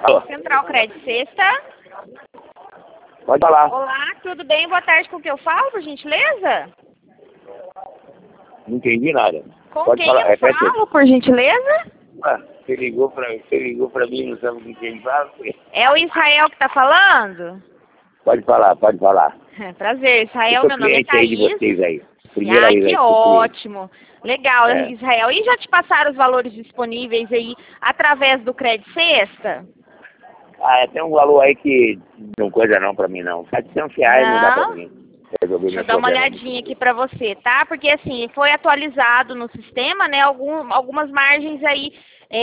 Alô? Central Crédito Sexta. Pode falar. Olá, tudo bem? Boa tarde, com o que eu falo, por gentileza? Não entendi nada. Com Pode quem falar, eu repete. falo, por gentileza? Você ligou pra mim, não sabe com quem fala? É o Israel que tá falando? Pode falar, pode falar. Prazer, Israel, Eu meu sou nome é cliente aí de Thaís. vocês aí. Primeira vez Que aí que eu sou cliente. ótimo. Legal, É. Israel. E já te passaram os valores disponíveis aí através do Crédito Sexta? Tem um valor aí que não coisa não pra mim não. R$700 não dá pra Não? mim resolver Deixa meu eu dar uma problema. olhadinha aqui pra você, tá? Porque assim, foi atualizado no sistema, né, algumas margens aí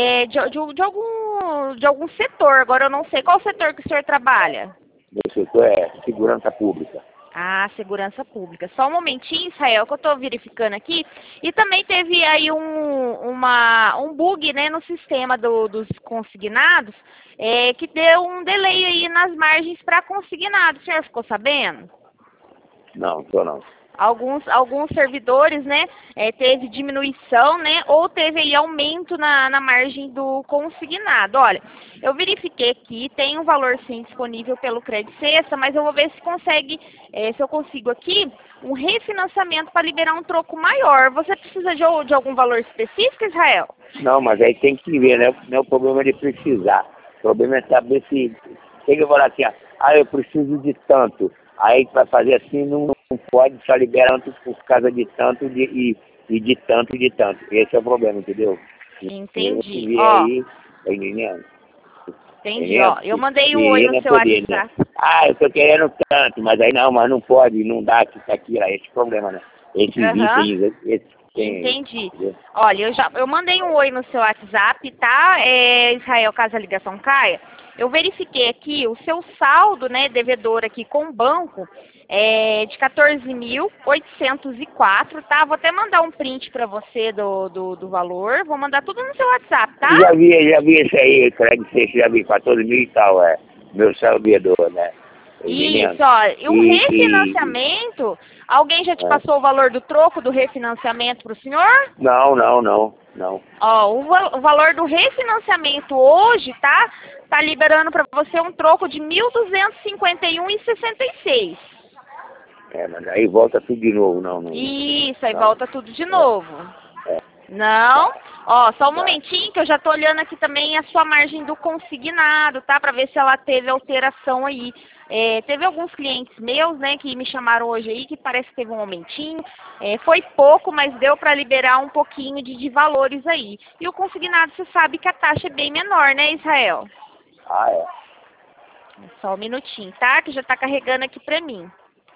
de algum setor. Agora eu não sei qual setor que o senhor trabalha. Meu setor é segurança pública. Ah, segurança pública. Só um momentinho, Israel, que eu tô verificando aqui. E também teve aí um bug, né, no sistema dos consignados, que deu um delay aí nas margens para consignado. O senhor ficou sabendo? Não, tô não. Alguns servidores, né, teve diminuição, né, ou teve aí aumento na margem do consignado. Olha, eu verifiquei aqui, tem um valor sim disponível pelo Crédito Sexta, mas eu vou ver se eu consigo aqui um refinanciamento para liberar um troco maior. Você precisa de algum valor específico, Israel? Não, mas aí tem que ver, né? Não é o problema de precisar. O problema é saber se... Tem que falar assim, eu preciso de tanto. Aí vai fazer assim, não pode só liberar tanto por causa de tanto e de tanto e de tanto. Esse é o problema, entendeu? Entendi. Aí, tá entendendo? Entendi, ó. Eu mandei um oi no seu poder, WhatsApp. né? Eu tô querendo tanto, mas aí não pode, não dá que tá aqui, esse problema, né? Esse item, Entendi. Entendeu? Olha, eu mandei um oi no seu WhatsApp, tá, Israel, caso a ligação caia. Eu verifiquei aqui o seu saldo, né, devedor aqui com o banco de 14.804, tá? Vou até mandar um print para você do valor. Vou mandar tudo no seu WhatsApp, tá? Já vi isso aí, Crédito Sexta, já vi 14 mil e tal, meu saldo devedor, né? Isso, ó, e o refinanciamento, alguém já te passou o valor do troco do refinanciamento para o senhor? Não. Ó, o valor do refinanciamento hoje, tá liberando para você um troco de 1.251,66. Mas aí volta tudo de novo, não. Isso, aí volta tudo de novo. Não? Ó, só um momentinho que eu já tô olhando aqui também a sua margem do consignado, tá? Pra ver se ela teve alteração aí. Teve alguns clientes meus, né, que me chamaram hoje aí, que parece que teve um aumentinho. Foi pouco, mas deu pra liberar um pouquinho de valores aí. E o consignado, você sabe que a taxa é bem menor, né, Israel? Só um minutinho, tá? Que já tá carregando aqui pra mim.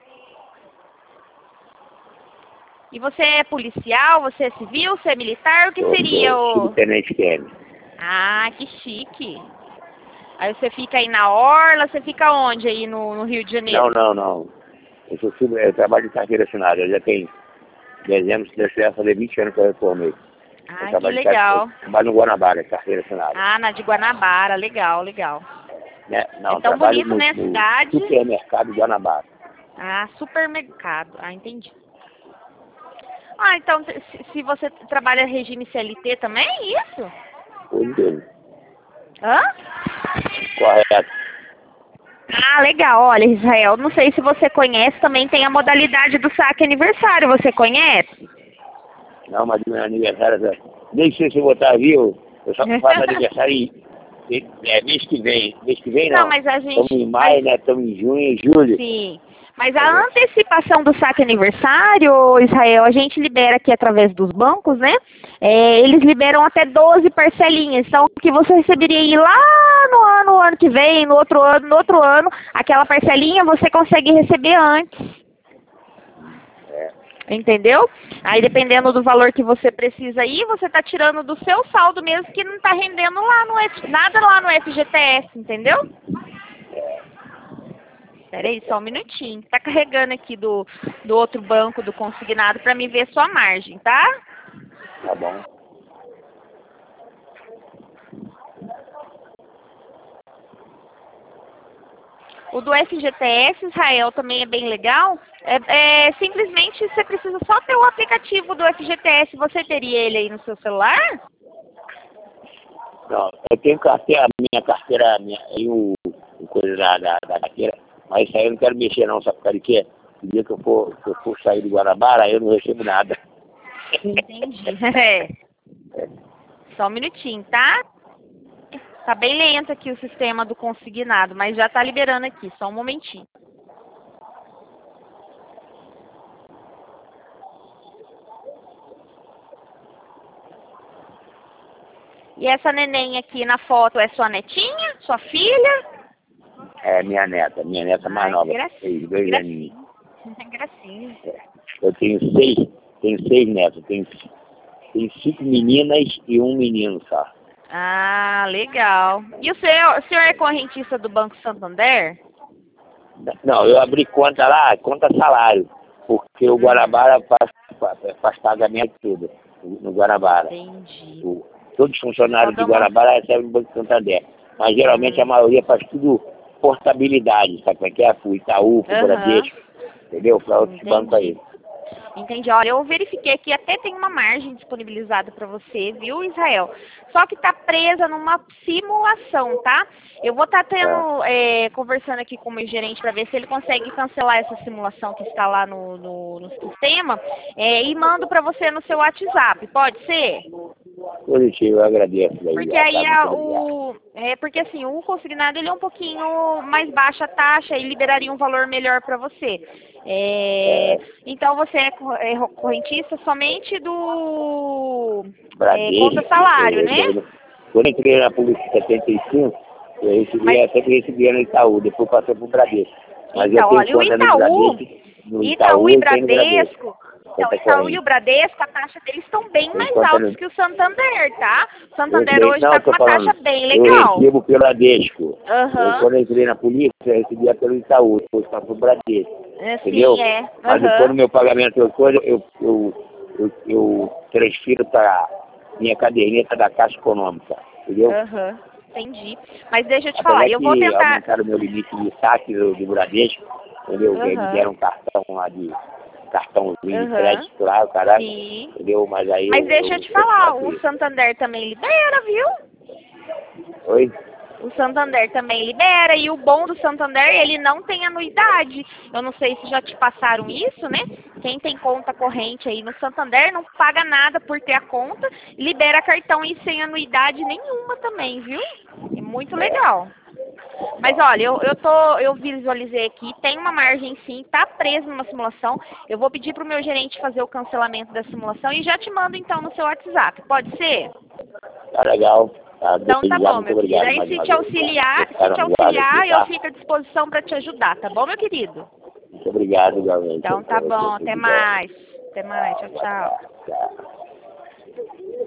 E você é policial, você é civil, você é militar? O que seria o... Subtenente Kemi. Ah, que chique. Aí você fica aí na orla, você fica onde aí no Rio de Janeiro? Não. Eu trabalho de carteira assinada. Eu já tenho dezembro, se Deus quiser, fazer 20 anos que eu reformei. Ah, que legal. Eu trabalho no Guanabara, carteira assinada. Ah, na de Guanabara, legal. Não, é tão bonito, né, a no cidade? supermercado Guanabara. Ah, supermercado. Ah, entendi. Ah, então, se você trabalha regime CLT também, isso? Pois. Hã? Correto. Ah, legal. Olha, Israel, não sei se você conhece, também tem a modalidade do saque aniversário. Você conhece? Não, mas meu aniversário, nem sei se eu vou estar vivo. Eu só faço aniversário mês que vem. Mês que vem, não. Não, mas a gente... Estamos em maio, né? Estamos em junho e julho. Sim. Mas a antecipação do saque aniversário, Israel, a gente libera aqui através dos bancos, né? Eles liberam até 12 parcelinhas. Então, o que você receberia aí lá no ano que vem, no outro ano, aquela parcelinha você consegue receber antes. Entendeu? Aí, dependendo do valor que você precisa aí, você tá tirando do seu saldo mesmo, que não tá rendendo lá nada lá no FGTS, entendeu? Espera aí, só um minutinho. Tá carregando aqui do outro banco, do consignado, para me ver sua margem, tá? Tá bom. O do FGTS, Israel, também é bem legal. Simplesmente você precisa só ter o aplicativo do FGTS. Você teria ele aí no seu celular? Não, eu tenho carteira, minha carteira, o coisa da carteira, mas isso aí eu não quero mexer não, sabe por quê? O dia que eu for sair do Guanabara, eu não recebo nada. Entendi. Só um minutinho, tá? Tá bem lento aqui o sistema do consignado, mas já tá liberando aqui, só um momentinho. E essa neném aqui na foto é sua netinha? Sua filha? É minha neta mais Ai, nova, que gracinha, tem 2 aninhos. gracinha. Eu tenho seis netos, tenho 5 meninas e um menino só. Ah, legal. E o senhor é correntista do Banco Santander? Não, eu abri conta lá, conta salário, porque o Guanabara faz pagamento tudo, no Guanabara. Entendi. Todos os funcionários do Guanabara recebem no Banco Santander, mas geralmente a maioria faz tudo portabilidade, sabe como é que é? Pro Itaú, pro Bradesco, entendeu? Para outros bancos aí. Entendi. Olha, eu verifiquei aqui, até tem uma margem disponibilizada para você, viu, Israel? Só que tá presa numa simulação, tá? Eu vou estar conversando aqui com o meu gerente para ver se ele consegue cancelar essa simulação que está lá no sistema e mando para você no seu WhatsApp. Pode ser? Positivo, eu agradeço. Porque aí porque assim, o consignado ele é um pouquinho mais baixa a taxa e liberaria um valor melhor para você. Então você é correntista somente do conta salário, né? Quando eu entrei na Polícia em 75, eu sempre recebia no Itaú, depois passou pro Bradesco. Mas então, eu tenho olha, no Itaú e Bradesco. Então, o Itaú e o Bradesco, a taxa deles estão bem mais altas que o Santander, tá? O Santander hoje está com uma taxa bem legal. Eu recebo pelo Bradesco. Quando eu entrei na polícia, eu recebia pelo Itaú, depois passou pro Bradesco. Entendeu? Sim, Mas quando o meu pagamento eu transfiro para minha caderneta da Caixa Econômica. Entendeu? Entendi. Mas deixa eu te falar, eu vou tentar... aumentaram o meu limite de saque do Bradesco, entendeu? Eles deram um cartão lá cartãozinho de crédito lá, o caralho, entendeu? Mas deixa eu te falar, o Santander também libera, viu? Oi? O Santander também libera, e o bom do Santander, ele não tem anuidade. Eu não sei se já te passaram isso, né? Quem tem conta corrente aí no Santander não paga nada por ter a conta, libera cartão e sem anuidade nenhuma também, viu? É muito legal. Mas olha, eu visualizei aqui, tem uma margem sim, tá preso numa simulação. Eu vou pedir pro meu gerente fazer o cancelamento da simulação e já te mando então no seu WhatsApp, pode ser? Tá legal. Tá, então tá bom, meu querido. Aí se te auxiliar, eu fico à disposição para te ajudar, tá bom, meu querido? Muito obrigado, igualmente. Então tá bom, até mais. Até mais, tchau, tchau. Tchau.